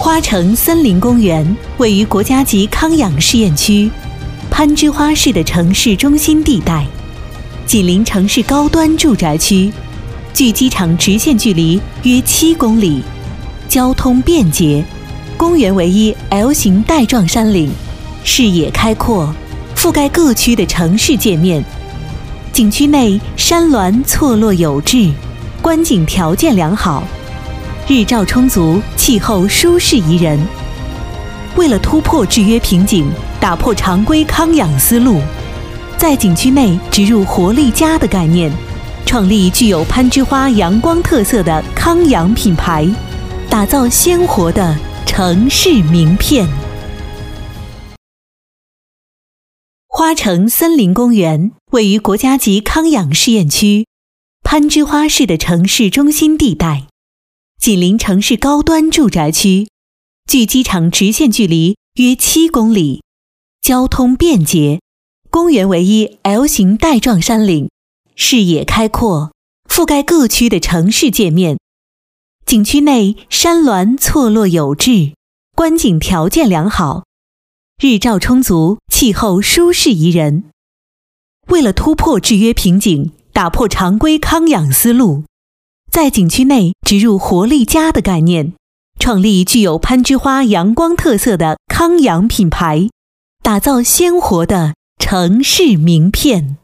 花城森林公园位于国家级康养试验区攀枝花市的城市中心地带，紧邻城市高端住宅区，距机场直线距离约7公里，交通便捷。公园为一 L 型带状山岭，视野开阔，覆盖各区的城市界面。景区内山峦错落有致，观景条件良好，日照充足，气候舒适宜人。为了突破制约瓶颈，打破常规康养思路，在景区内植入活力家的概念，创立具有攀枝花阳光特色的康养品牌，打造鲜活的城市名片。花城森林公园位于国家级康养试验区攀枝花市的城市中心地带，紧邻城市高端住宅区，距机场直线距离约7公里，交通便捷。公园为一 L 型带状山岭，视野开阔，覆盖各区的城市界面。景区内山峦错落有致，观景条件良好，日照充足，气候舒适宜人。为了突破制约瓶颈，打破常规康养思路，在景区内植入活力家的概念，创立具有攀枝花阳光特色的康养品牌，打造鲜活的城市名片。